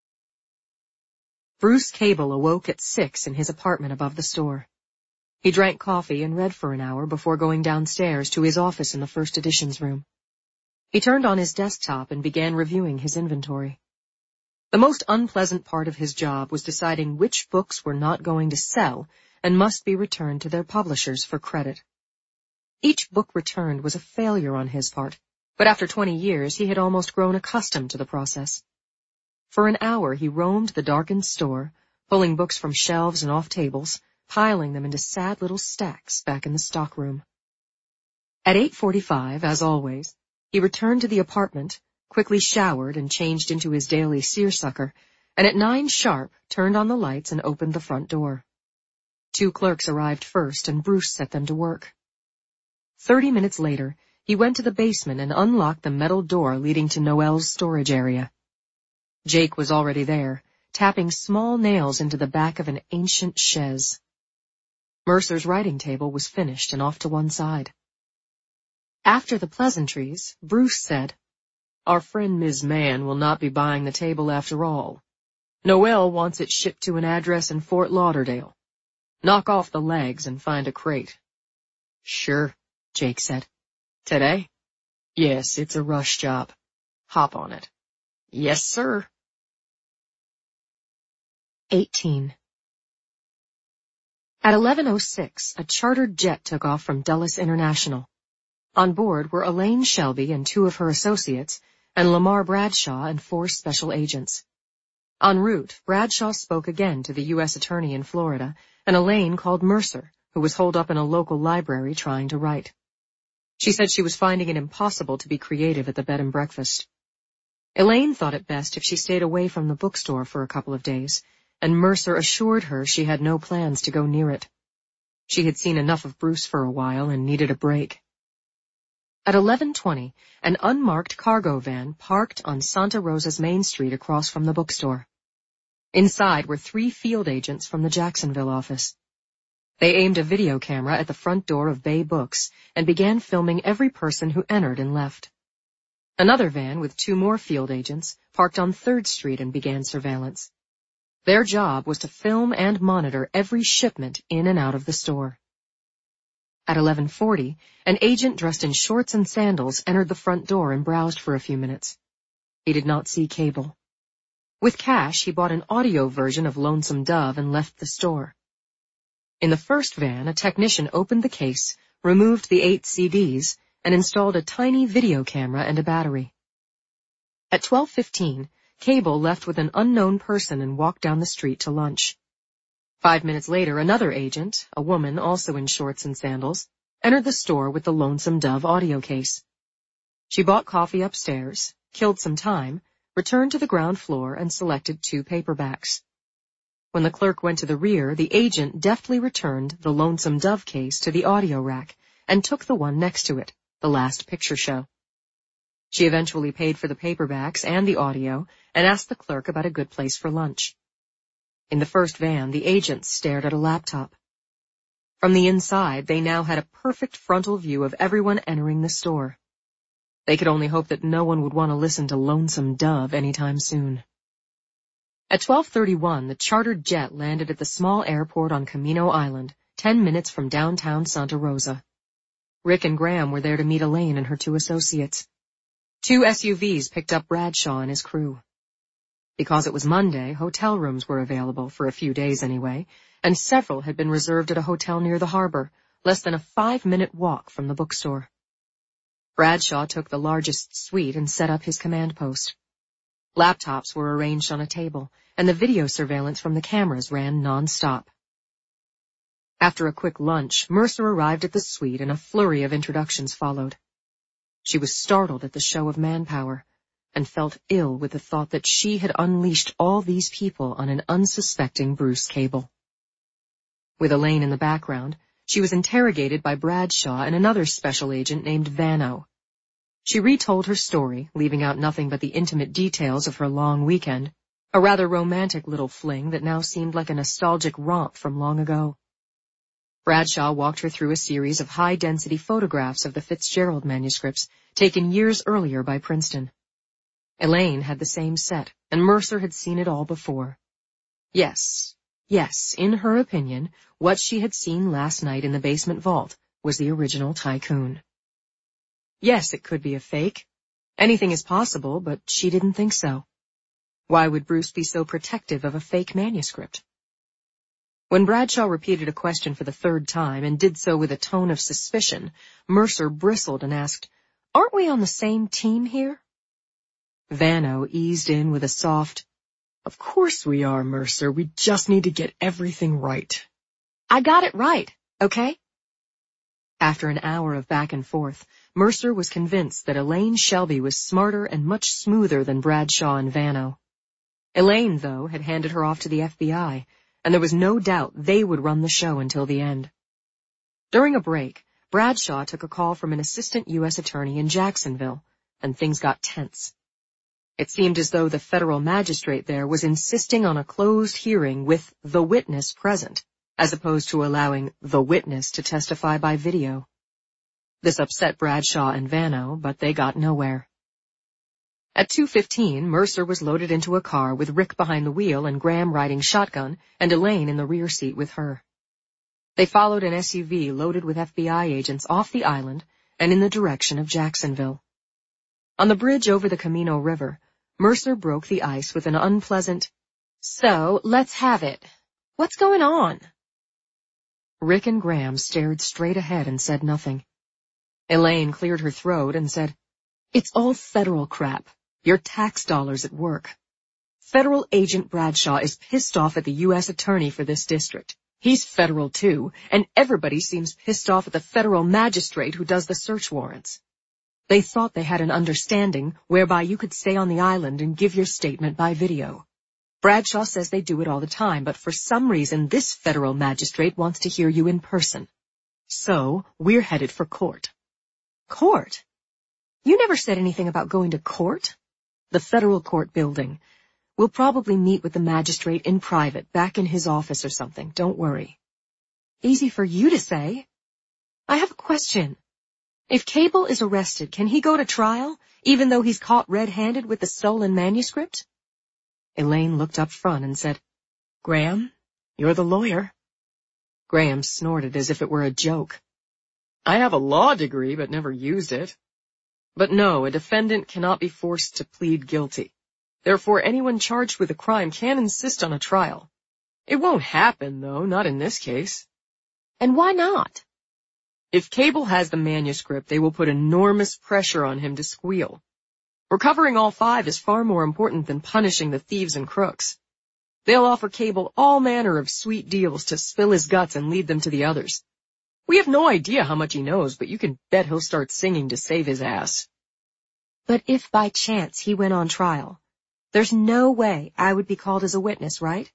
Bruce Cable awoke at six in his apartment above the store. He drank coffee and read for an hour before going downstairs to his office in the First Editions room. He turned on his desktop and began reviewing his inventory. The most unpleasant part of his job was deciding which books were not going to sell and must be returned to their publishers for credit. Each book returned was a failure on his part, but after twenty years he had almost grown accustomed to the process. For an hour he roamed the darkened store, pulling books from shelves and off tables, piling them into sad little stacks back in the stockroom. At eight forty-five, as always, he returned to the apartment, quickly showered and changed into his daily seersucker, and at nine sharp turned on the lights and opened the front door. Two clerks arrived first, and Bruce set them to work. Thirty minutes later, he went to the basement and unlocked the metal door leading to Noelle's storage area. Jake was already there, tapping small nails into the back of an ancient chaise. Mercer's writing table was finished and off to one side. After the pleasantries, Bruce said, "Our friend Miz Mann will not be buying the table after all. Noelle wants it shipped to an address in Fort Lauderdale. Knock off the legs and find a crate." "Sure," Jake said. "Today?" "Yes, it's a rush job. Hop on it." "Yes, sir." Eighteen. At eleven oh six, a chartered jet took off from Dulles International. On board were Elaine Shelby and two of her associates, and Lamar Bradshaw and four special agents. En route, Bradshaw spoke again to the U S attorney in Florida, and Elaine called Mercer, who was holed up in a local library trying to write. She said she was finding it impossible to be creative at the bed and breakfast. Elaine thought it best if she stayed away from the bookstore for a couple of days, and Mercer assured her she had no plans to go near it. She had seen enough of Bruce for a while and needed a break. At eleven twenty, an unmarked cargo van parked on Santa Rosa's Main Street across from the bookstore. Inside were three field agents from the Jacksonville office. They aimed a video camera at the front door of Bay Books and began filming every person who entered and left. Another van with two more field agents parked on Third Street and began surveillance. Their job was to film and monitor every shipment in and out of the store. At eleven forty, an agent dressed in shorts and sandals entered the front door and browsed for a few minutes. He did not see Cable. With cash, he bought an audio version of Lonesome Dove and left the store. In the first van, a technician opened the case, removed the eight C Ds, and installed a tiny video camera and a battery. At twelve fifteen, Cable left with an unknown person and walked down the street to lunch. Five minutes later, another agent, a woman also in shorts and sandals, entered the store with the Lonesome Dove audio case. She bought coffee upstairs, killed some time, returned to the ground floor, and selected two paperbacks. When the clerk went to the rear, the agent deftly returned the Lonesome Dove case to the audio rack and took the one next to it, The Last Picture Show. She eventually paid for the paperbacks and the audio and asked the clerk about a good place for lunch. In the first van, the agents stared at a laptop. From the inside, they now had a perfect frontal view of everyone entering the store. They could only hope that no one would want to listen to Lonesome Dove anytime soon. At twelve thirty-one, the chartered jet landed at the small airport on Camino Island, ten minutes from downtown Santa Rosa. Rick and Graham were there to meet Elaine and her two associates. Two S U Vs picked up Bradshaw and his crew. Because it was Monday, hotel rooms were available for a few days anyway, and several had been reserved at a hotel near the harbor, less than a five-minute walk from the bookstore. Bradshaw took the largest suite and set up his command post. Laptops were arranged on a table, and the video surveillance from the cameras ran non-stop. After a quick lunch, Mercer arrived at the suite and a flurry of introductions followed. She was startled at the show of manpower, and felt ill with the thought that she had unleashed all these people on an unsuspecting Bruce Cable. With Elaine in the background, she was interrogated by Bradshaw and another special agent named Vano. She retold her story, leaving out nothing but the intimate details of her long weekend, a rather romantic little fling that now seemed like a nostalgic romp from long ago. Bradshaw walked her through a series of high-density photographs of the Fitzgerald manuscripts, taken years earlier by Princeton. Elaine had the same set, and Mercer had seen it all before. Yes, yes, in her opinion, what she had seen last night in the basement vault was the original Tycoon. Yes, it could be a fake. Anything is possible, but she didn't think so. Why would Bruce be so protective of a fake manuscript? When Bradshaw repeated a question for the third time, and did so with a tone of suspicion, Mercer bristled and asked, "Aren't we on the same team here?" Vano eased in with a soft, "Of course we are, Mercer. We just need to get everything right." "I got it right, okay?" After an hour of back and forth, Mercer was convinced that Elaine Shelby was smarter and much smoother than Bradshaw and Vano. Elaine, though, had handed her off to the F B I, and there was no doubt they would run the show until the end. During a break, Bradshaw took a call from an assistant U S attorney in Jacksonville, and things got tense. It seemed as though the federal magistrate there was insisting on a closed hearing with the witness present, as opposed to allowing the witness to testify by video. This upset Bradshaw and Vano, but they got nowhere. At two fifteen, Mercer was loaded into a car with Rick behind the wheel and Graham riding shotgun and Elaine in the rear seat with her. They followed an S U V loaded with F B I agents off the island and in the direction of Jacksonville. On the bridge over the Camino River, Mercer broke the ice with an unpleasant, "So, let's have it. What's going on?" Rick and Graham stared straight ahead and said nothing. Elaine cleared her throat and said, "It's all federal crap. Your tax dollars at work. Federal Agent Bradshaw is pissed off at the U S attorney for this district. He's federal too, and everybody seems pissed off at the federal magistrate who does the search warrants. They thought they had an understanding whereby you could stay on the island and give your statement by video. Bradshaw says they do it all the time, but for some reason this federal magistrate wants to hear you in person. So, we're headed for court." "Court? You never said anything about going to court?" "The federal court building. We'll probably meet with the magistrate in private, back in his office or something. Don't worry." "Easy for you to say. I have a question. If Cable is arrested, can he go to trial, even though he's caught red-handed with the stolen manuscript?" Elaine looked up front and said, "Graham, you're the lawyer." Graham snorted as if it were a joke. "I have a law degree, but never used it. But no, a defendant cannot be forced to plead guilty. Therefore, anyone charged with a crime can insist on a trial. It won't happen, though, not in this case." "And why not?" "If Cable has the manuscript, they will put enormous pressure on him to squeal. Recovering all five is far more important than punishing the thieves and crooks. They'll offer Cable all manner of sweet deals to spill his guts and lead them to the others. We have no idea how much he knows, but you can bet he'll start singing to save his ass." "But if by chance he went on trial, there's no way I would be called as a witness, right?"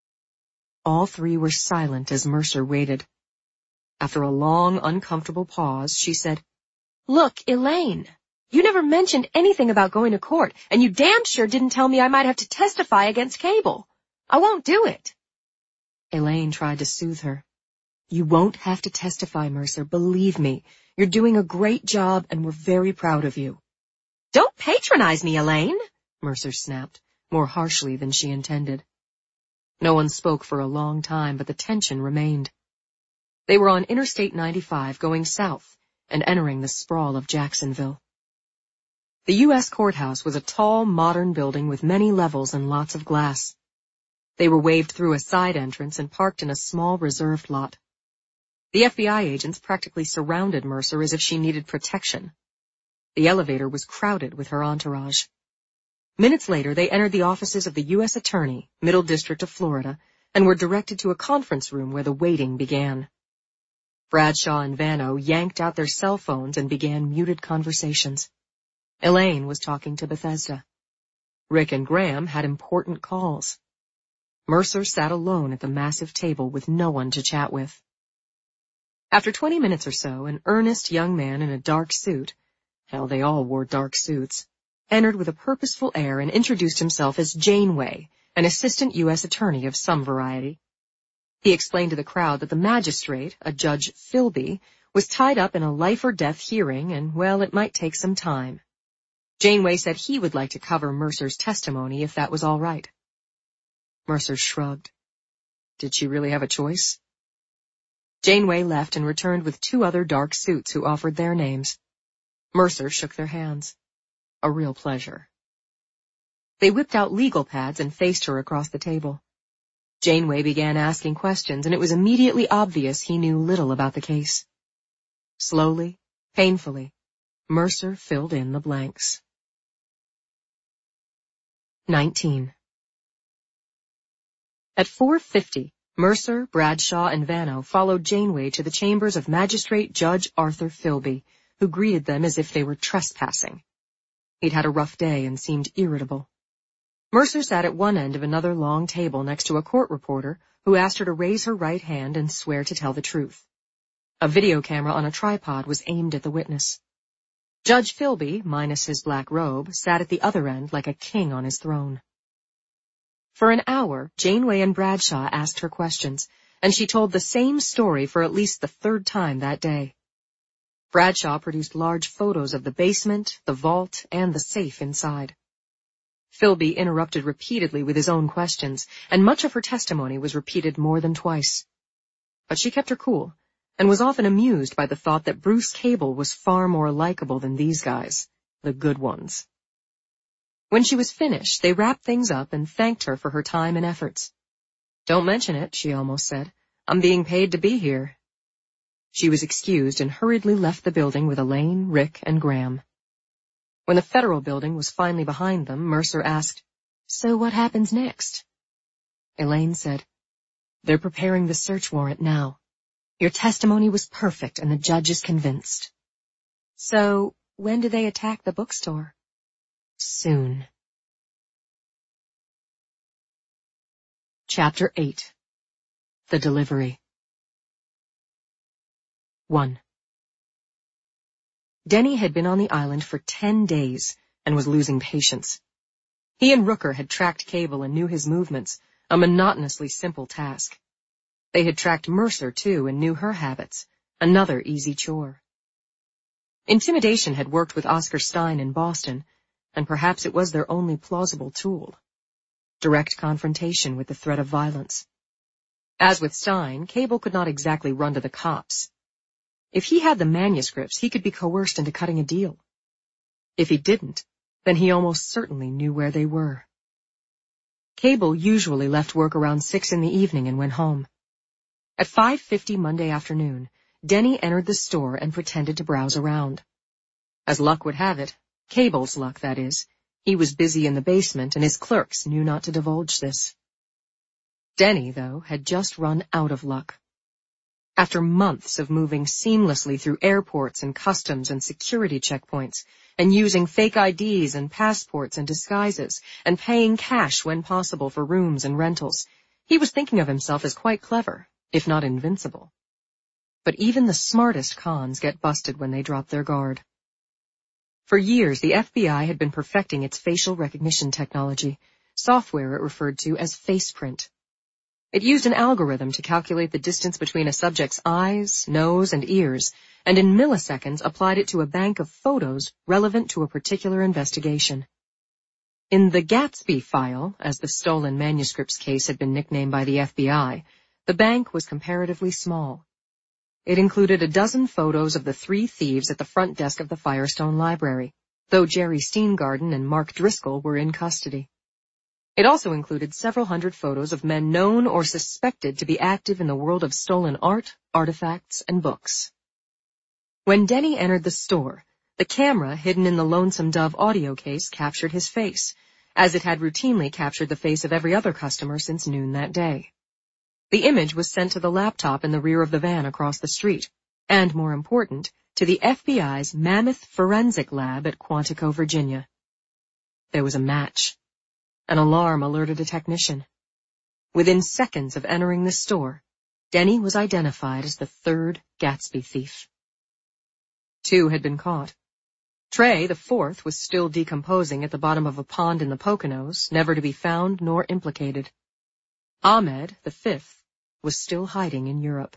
All three were silent as Mercer waited. After a long, uncomfortable pause, she said, "Look, Elaine, you never mentioned anything about going to court, and you damn sure didn't tell me I might have to testify against Cable. I won't do it." Elaine tried to soothe her. "You won't have to testify, Mercer. Believe me, you're doing a great job, and we're very proud of you." "Don't patronize me, Elaine," Mercer snapped, more harshly than she intended. No one spoke for a long time, but the tension remained. They were on Interstate ninety-five going south and entering the sprawl of Jacksonville. The U S courthouse was a tall, modern building with many levels and lots of glass. They were waved through a side entrance and parked in a small reserved lot. The F B I agents practically surrounded Mercer as if she needed protection. The elevator was crowded with her entourage. Minutes later, they entered the offices of the U S Attorney, Middle District of Florida, and were directed to a conference room where the waiting began. Bradshaw and Vano yanked out their cell phones and began muted conversations. Elaine was talking to Bethesda. Rick and Graham had important calls. Mercer sat alone at the massive table with no one to chat with. After twenty minutes or so, an earnest young man in a dark suit, hell, they all wore dark suits, entered with a purposeful air and introduced himself as Janeway, an assistant U S attorney of some variety. He explained to the crowd that the magistrate, a Judge Philby, was tied up in a life-or-death hearing and, well, it might take some time. Janeway said he would like to cover Mercer's testimony if that was all right. Mercer shrugged. Did she really have a choice? Janeway left and returned with two other dark suits who offered their names. Mercer shook their hands. A real pleasure. They whipped out legal pads and faced her across the table. Janeway began asking questions, and it was immediately obvious he knew little about the case. Slowly, painfully, Mercer filled in the blanks. nineteen. At four fifty, Mercer, Bradshaw, and Vano followed Janeway to the chambers of Magistrate Judge Arthur Philby, who greeted them as if they were trespassing. He'd had a rough day and seemed irritable. Mercer sat at one end of another long table next to a court reporter who asked her to raise her right hand and swear to tell the truth. A video camera on a tripod was aimed at the witness. Judge Philby, minus his black robe, sat at the other end like a king on his throne. For an hour, Janeway and Bradshaw asked her questions, and she told the same story for at least the third time that day. Bradshaw produced large photos of the basement, the vault, and the safe inside. Philby interrupted repeatedly with his own questions, and much of her testimony was repeated more than twice. But she kept her cool, and was often amused by the thought that Bruce Cable was far more likable than these guys, the good ones. When she was finished, they wrapped things up and thanked her for her time and efforts. Don't mention it, she almost said. I'm being paid to be here. She was excused and hurriedly left the building with Elaine, Rick, and Graham. When the federal building was finally behind them, Mercer asked, So what happens next? Elaine said, They're preparing the search warrant now. Your testimony was perfect and the judge is convinced. So, when do they attack the bookstore? Soon. Chapter eight. The Delivery. one. Denny had been on the island for ten days and was losing patience. He and Rooker had tracked Cable and knew his movements, a monotonously simple task. They had tracked Mercer, too, and knew her habits, another easy chore. Intimidation had worked with Oscar Stein in Boston, and perhaps it was their only plausible tool. Direct confrontation with the threat of violence. As with Stein, Cable could not exactly run to the cops. If he had the manuscripts, he could be coerced into cutting a deal. If he didn't, then he almost certainly knew where they were. Cable usually left work around six in the evening and went home. At five fifty Monday afternoon, Denny entered the store and pretended to browse around. As luck would have it, Cable's luck, that is, he was busy in the basement and his clerks knew not to divulge this. Denny, though, had just run out of luck. After months of moving seamlessly through airports and customs and security checkpoints, and using fake I Ds and passports and disguises, and paying cash when possible for rooms and rentals, he was thinking of himself as quite clever, if not invincible. But even the smartest cons get busted when they drop their guard. For years, the F B I had been perfecting its facial recognition technology, software it referred to as FacePrint. It used an algorithm to calculate the distance between a subject's eyes, nose, and ears, and in milliseconds applied it to a bank of photos relevant to a particular investigation. In the Gatsby file, as the stolen manuscripts case had been nicknamed by the F B I, the bank was comparatively small. It included a dozen photos of the three thieves at the front desk of the Firestone Library, though Jerry Steengarten and Mark Driscoll were in custody. It also included several hundred photos of men known or suspected to be active in the world of stolen art, artifacts, and books. When Denny entered the store, the camera hidden in the Lonesome Dove audio case captured his face, as it had routinely captured the face of every other customer since noon that day. The image was sent to the laptop in the rear of the van across the street, and more important, to the F B I's Mammoth Forensic Lab at Quantico, Virginia. There was a match. An alarm alerted a technician. Within seconds of entering the store, Denny was identified as the third Gatsby thief. Two had been caught. Trey, the fourth, was still decomposing at the bottom of a pond in the Poconos, never to be found nor implicated. Ahmed, the fifth, was still hiding in Europe.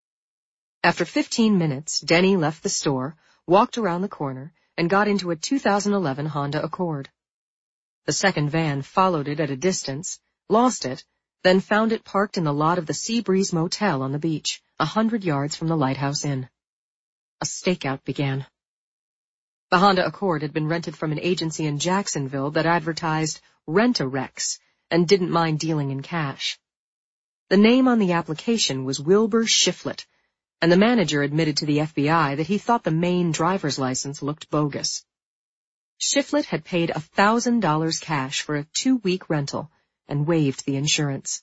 After fifteen minutes, Denny left the store, walked around the corner, and got into a two thousand eleven Honda Accord. The second van followed it at a distance, lost it, then found it parked in the lot of the Seabreeze Motel on the beach, a hundred yards from the Lighthouse Inn. A stakeout began. The Honda Accord had been rented from an agency in Jacksonville that advertised Rent-A-Rex and didn't mind dealing in cash. The name on the application was Wilbur Shiflett, and the manager admitted to the F B I that he thought the Maine driver's license looked bogus. Shiflett had paid a thousand dollars cash for a two-week rental and waived the insurance.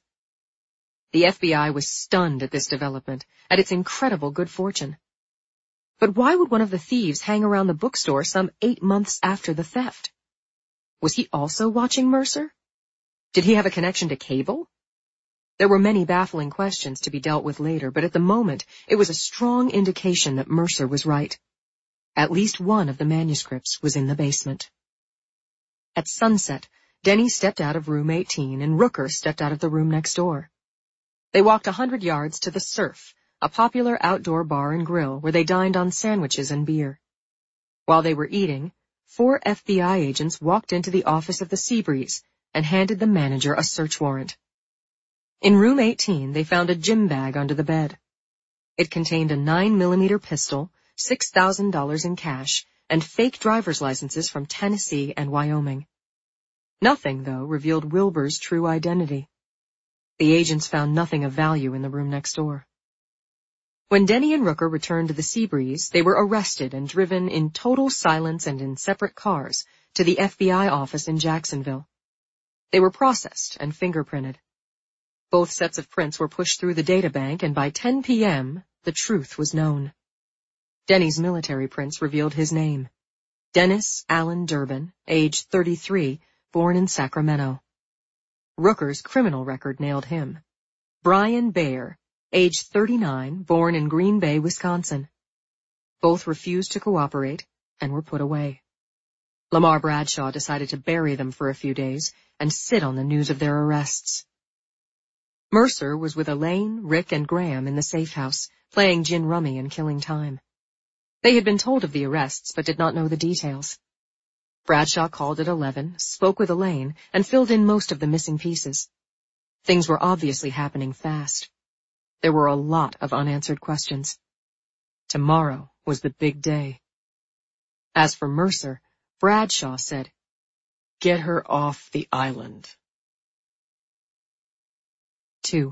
The F B I was stunned at this development, at its incredible good fortune. But why would one of the thieves hang around the bookstore some eight months after the theft? Was he also watching Mercer? Did he have a connection to Cable? There were many baffling questions to be dealt with later, but at the moment it was a strong indication that Mercer was right. At least one of the manuscripts was in the basement. At sunset, Denny stepped out of room eighteen and Rooker stepped out of the room next door. They walked a hundred yards to the Surf, a popular outdoor bar and grill where they dined on sandwiches and beer. While they were eating, four F B I agents walked into the office of the Seabreeze and handed the manager a search warrant. In room eighteen, they found a gym bag under the bed. It contained a nine millimeter pistol, six thousand dollars in cash, and fake driver's licenses from Tennessee and Wyoming. Nothing, though, revealed Wilbur's true identity. The agents found nothing of value in the room next door. When Denny and Rooker returned to the Seabreeze, they were arrested and driven in total silence and in separate cars to the F B I office in Jacksonville. They were processed and fingerprinted. Both sets of prints were pushed through the databank, and by ten p m, the truth was known. Denny's military prints revealed his name. Dennis Allen Durbin, age thirty-three, born in Sacramento. Rooker's criminal record nailed him. Brian Bayer, age thirty-nine, born in Green Bay, Wisconsin. Both refused to cooperate and were put away. Lamar Bradshaw decided to bury them for a few days and sit on the news of their arrests. Mercer was with Elaine, Rick, and Graham in the safe house, playing gin rummy and killing time. They had been told of the arrests but did not know the details. Bradshaw called at eleven, spoke with Elaine, and filled in most of the missing pieces. Things were obviously happening fast. There were a lot of unanswered questions. Tomorrow was the big day. As for Mercer, Bradshaw said, "Get her off the island." Two.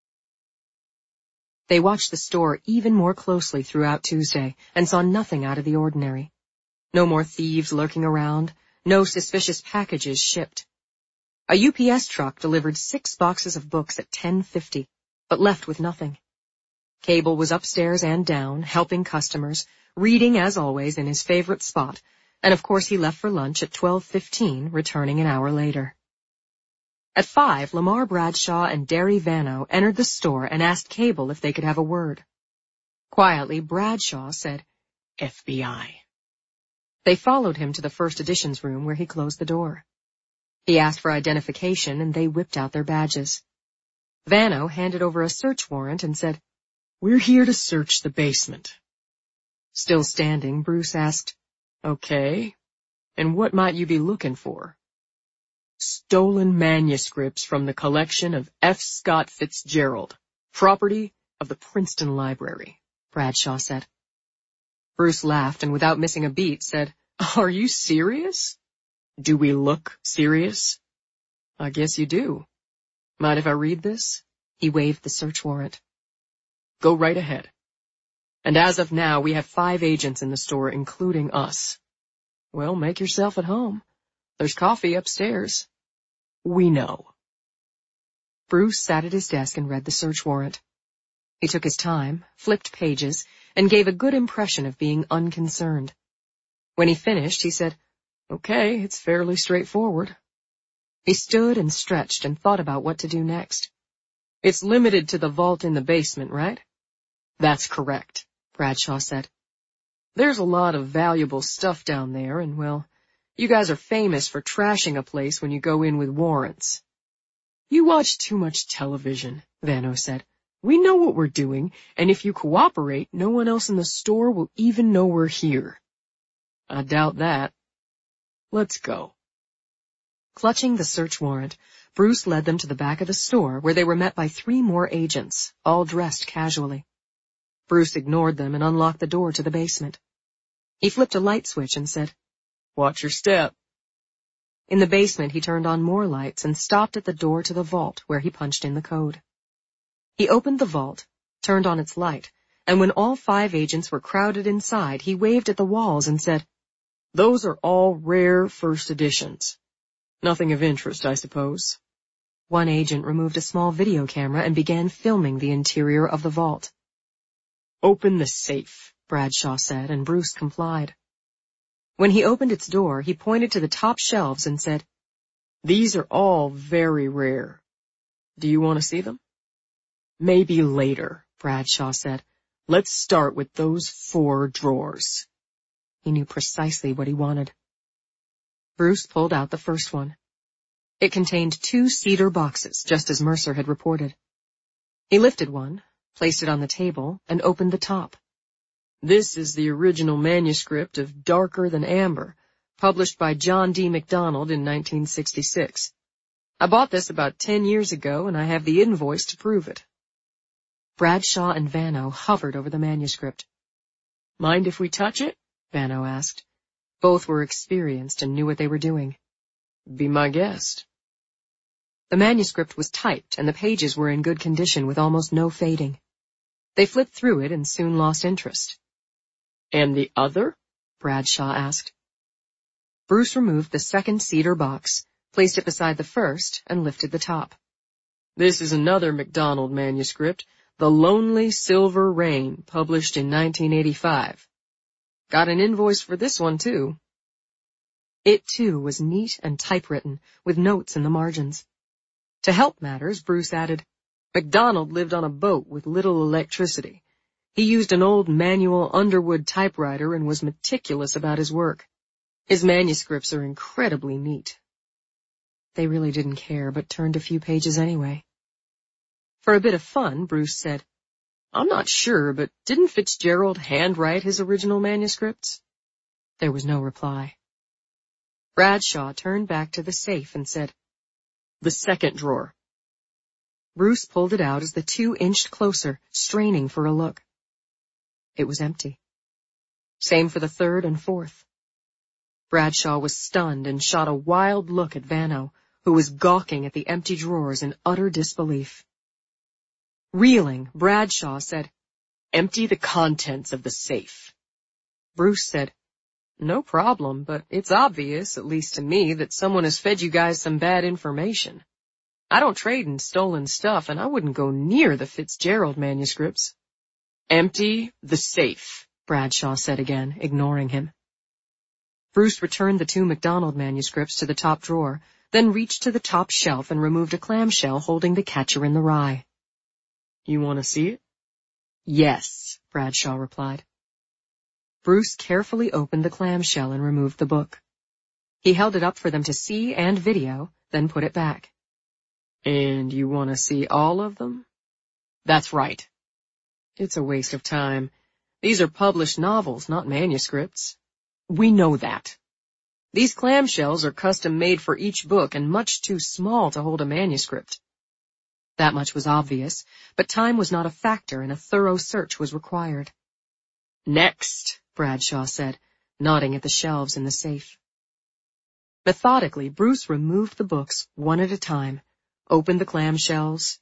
They watched the store even more closely throughout Tuesday and saw nothing out of the ordinary. No more thieves lurking around, no suspicious packages shipped. A U P S truck delivered six boxes of books at ten fifty, but left with nothing. Cable was upstairs and down, helping customers, reading as always in his favorite spot, and of course he left for lunch at twelve fifteen, returning an hour later. At five, Lamar Bradshaw and Derry Vano entered the store and asked Cable if they could have a word. Quietly, Bradshaw said, "F B I." They followed him to the first editions room where he closed the door. He asked for identification and they whipped out their badges. Vano handed over a search warrant and said, "We're here to search the basement." Still standing, Bruce asked, "Okay, and what might you be looking for?" "Stolen manuscripts from the collection of F. Scott Fitzgerald, property of the Princeton Library," Bradshaw said. Bruce laughed and without missing a beat said, Are you serious? Do we look serious? I guess you do. Mind if I read this? He waved the search warrant. Go right ahead. And as of now, we have five agents in the store, including us. Well, make yourself at home. There's coffee upstairs. We know. Bruce sat at his desk and read the search warrant. He took his time, flipped pages, and gave a good impression of being unconcerned. When he finished, he said, Okay, it's fairly straightforward. He stood and stretched and thought about what to do next. It's limited to the vault in the basement, right? That's correct, Bradshaw said. There's a lot of valuable stuff down there, and, well, you guys are famous for trashing a place when you go in with warrants. You watch too much television, Vano said. We know what we're doing, and if you cooperate, no one else in the store will even know we're here. I doubt that. Let's go. Clutching the search warrant, Bruce led them to the back of the store, where they were met by three more agents, all dressed casually. Bruce ignored them and unlocked the door to the basement. He flipped a light switch and said, Watch your step. In the basement, he turned on more lights and stopped at the door to the vault, where he punched in the code. He opened the vault, turned on its light, and when all five agents were crowded inside, he waved at the walls and said, Those are all rare first editions. Nothing of interest, I suppose. One agent removed a small video camera and began filming the interior of the vault. Open the safe, Bradshaw said, and Bruce complied. When he opened its door, he pointed to the top shelves and said, These are all very rare. Do you want to see them? Maybe later, Bradshaw said. Let's start with those four drawers. He knew precisely what he wanted. Bruce pulled out the first one. It contained two cedar boxes, just as Mercer had reported. He lifted one, placed it on the table, and opened the top. This is the original manuscript of Darker Than Amber, published by John D. MacDonald in nineteen sixty-six. I bought this about ten years ago, and I have the invoice to prove it. Bradshaw and Vano hovered over the manuscript. Mind if we touch it? Vano asked. Both were experienced and knew what they were doing. Be my guest. The manuscript was typed, and the pages were in good condition with almost no fading. They flipped through it and soon lost interest. And the other? Bradshaw asked. Bruce removed the second cedar box, placed it beside the first, and lifted the top. This is another MacDonald manuscript, The Lonely Silver Rain, published in nineteen eighty-five. Got an invoice for this one, too. It, too, was neat and typewritten, with notes in the margins. To help matters, Bruce added, MacDonald lived on a boat with little electricity. He used an old manual Underwood typewriter and was meticulous about his work. His manuscripts are incredibly neat. They really didn't care, but turned a few pages anyway. For a bit of fun, Bruce said, I'm not sure, but didn't Fitzgerald handwrite his original manuscripts? There was no reply. Bradshaw turned back to the safe and said, The second drawer. Bruce pulled it out as the two inched closer, straining for a look. It was empty. Same for the third and fourth. Bradshaw was stunned and shot a wild look at Vano, who was gawking at the empty drawers in utter disbelief. Reeling, Bradshaw said, Empty the contents of the safe. Bruce said, No problem, but it's obvious, at least to me, that someone has fed you guys some bad information. I don't trade in stolen stuff, and I wouldn't go near the Fitzgerald manuscripts. Empty the safe, Bradshaw said again, ignoring him. Bruce returned the two MacDonald manuscripts to the top drawer, then reached to the top shelf and removed a clamshell holding The Catcher in the Rye. You want to see it? Yes, Bradshaw replied. Bruce carefully opened the clamshell and removed the book. He held it up for them to see and video, then put it back. And you want to see all of them? That's right. It's a waste of time. These are published novels, not manuscripts. We know that. These clamshells are custom made for each book and much too small to hold a manuscript. That much was obvious, but time was not a factor and a thorough search was required. Next, Bradshaw said, nodding at the shelves in the safe. Methodically, Bruce removed the books one at a time, opened the clamshells,